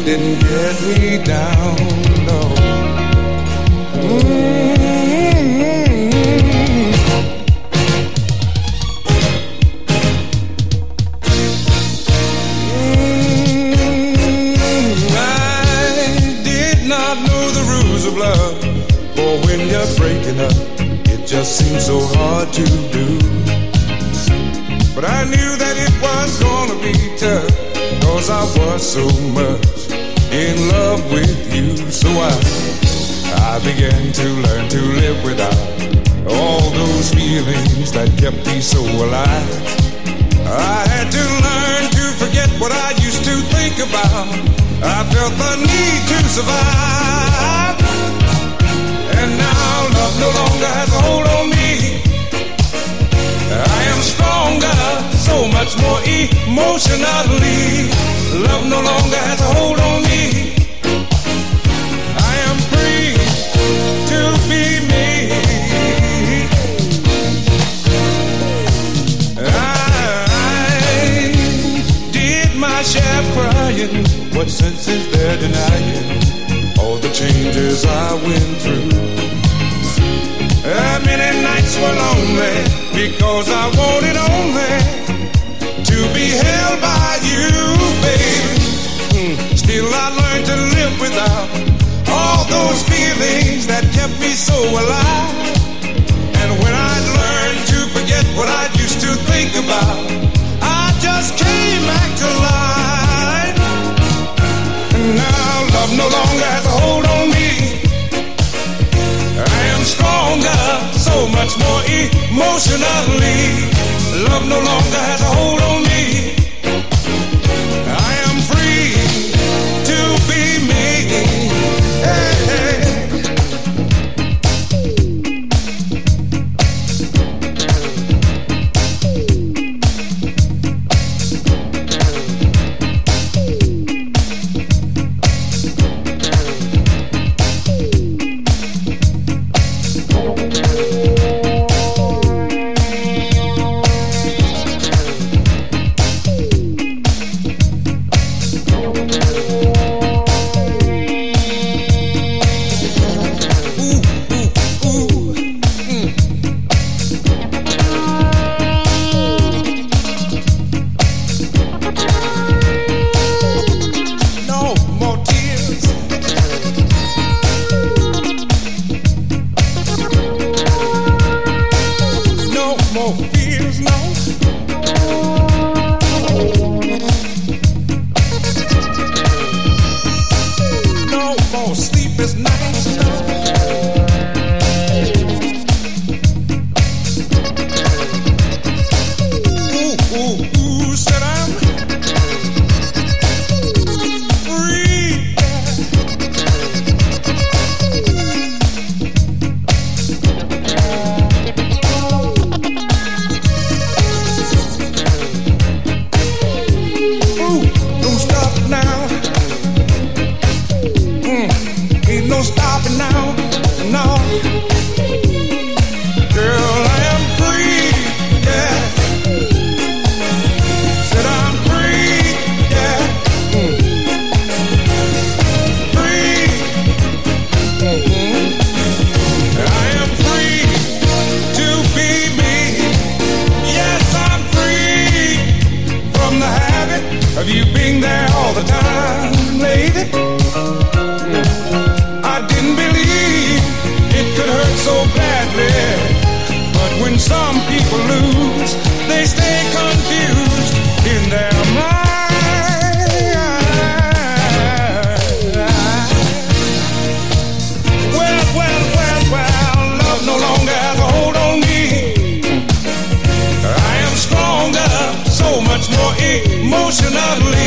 didn't get me down, no. I did not know the rules of love, for when you're breaking up, it just seems so hard to do. But I knew that it was gonna be tough, 'cause I was so much in love with you. So I began to learn to live without all those feelings that kept me so alive. I had to learn to forget what I used to think about. I felt the need to survive. And now love no longer has a hold on me. I am stronger, so much more emotionally. Love no longer has a hold on me. I am free to be me. I did my share crying. What sense is there denying all the changes I went through? Many nights were lonely because I wanted only to be held by you, baby. Still I learned to live without all those feelings that kept me so alive. And when I learned to forget what I used to think about, I just came back to life. And now love no longer has a hold on me. I am stronger, so much more emotionally. Love no longer has a hold on me. I am free to be me. Hey, hey. Emotionally